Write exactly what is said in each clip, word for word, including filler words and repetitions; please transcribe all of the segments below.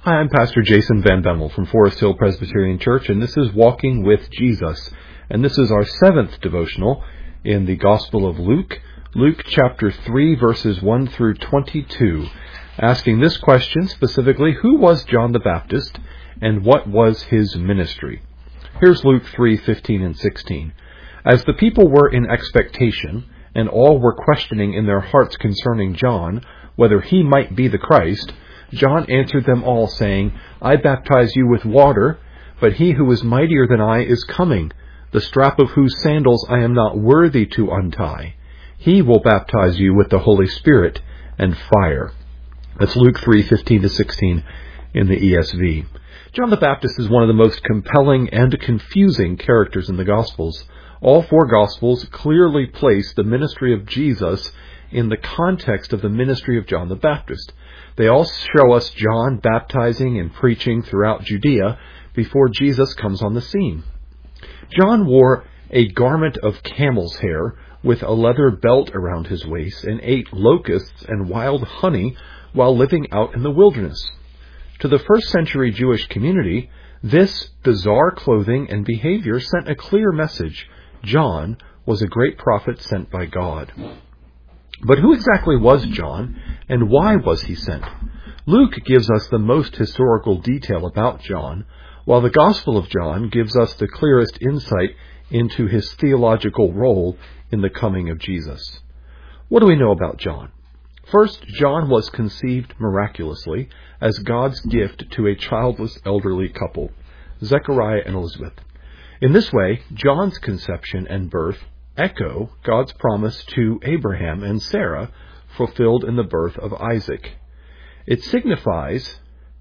Hi, I'm Pastor Jason Van Bemmel from Forest Hill Presbyterian Church, and this is Walking with Jesus. And this is our seventh devotional in the Gospel of Luke, Luke chapter three, verses one through twenty-two, asking this question specifically: who was John the Baptist, and what was his ministry? Here's Luke three, fifteen and sixteen. As the people were in expectation, and all were questioning in their hearts concerning John, whether he might be the Christ, John answered them all, saying, I baptize you with water, but he who is mightier than I is coming, the strap of whose sandals I am not worthy to untie. He will baptize you with the Holy Spirit and fire. That's Luke three, fifteen to sixteen in the E S V. John the Baptist is one of the most compelling and confusing characters in the Gospels. All four Gospels clearly place the ministry of Jesus in the context of the ministry of John the Baptist. They all show us John baptizing and preaching throughout Judea before Jesus comes on the scene. John wore a garment of camel's hair with a leather belt around his waist and ate locusts and wild honey while living out in the wilderness. To the first century Jewish community, this bizarre clothing and behavior sent a clear message. John was a great prophet sent by God. But who exactly was John, and why was he sent? Luke gives us the most historical detail about John, while the Gospel of John gives us the clearest insight into his theological role in the coming of Jesus. What do we know about John? First, John was conceived miraculously as God's gift to a childless elderly couple, Zechariah and Elizabeth. In this way, John's conception and birth echo God's promise to Abraham and Sarah, fulfilled in the birth of Isaac. It signifies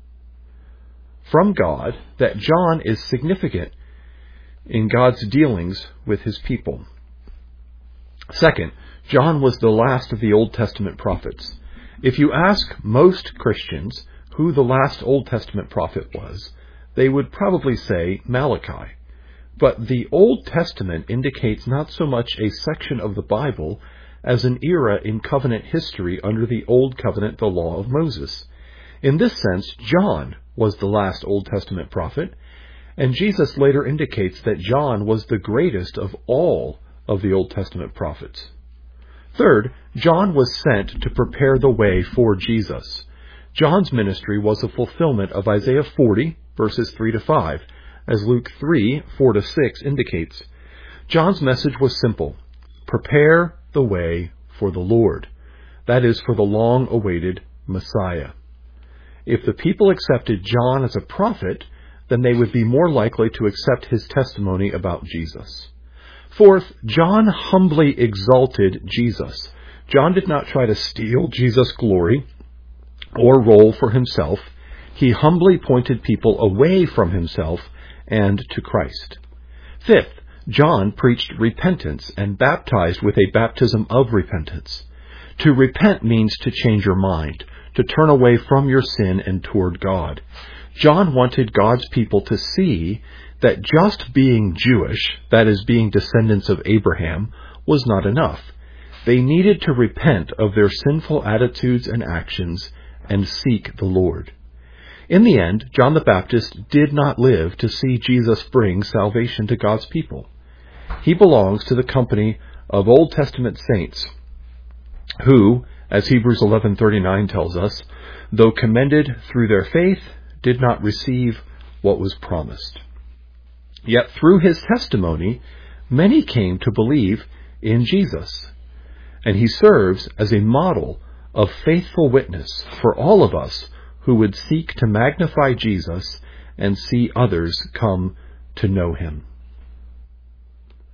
from God that John is significant in God's dealings with his people. Second, John was the last of the Old Testament prophets. If you ask most Christians who the last Old Testament prophet was, they would probably say Malachi. But the Old Testament indicates not so much a section of the Bible as an era in covenant history under the Old Covenant, the law of Moses. In this sense, John was the last Old Testament prophet, and Jesus later indicates that John was the greatest of all of the Old Testament prophets. Third, John was sent to prepare the way for Jesus. John's ministry was a fulfillment of Isaiah forty, verses three to five, as Luke three, four to six indicates. John's message was simple: prepare the way for the Lord. That is, for the long-awaited Messiah. If the people accepted John as a prophet, then they would be more likely to accept his testimony about Jesus. Fourth, John humbly exalted Jesus. John did not try to steal Jesus' glory or role for himself. He humbly pointed people away from himself and to Christ. Fifth, John preached repentance and baptized with a baptism of repentance. To repent means to change your mind, to turn away from your sin and toward God. John wanted God's people to see that just being Jewish, that is, being descendants of Abraham, was not enough. They needed to repent of their sinful attitudes and actions and seek the Lord. In the end, John the Baptist did not live to see Jesus bring salvation to God's people. He belongs to the company of Old Testament saints who, as Hebrews eleven thirty-nine tells us, though commended through their faith, did not receive what was promised. Yet through his testimony, many came to believe in Jesus, and he serves as a model of faithful witness for all of us who would seek to magnify Jesus and see others come to know him.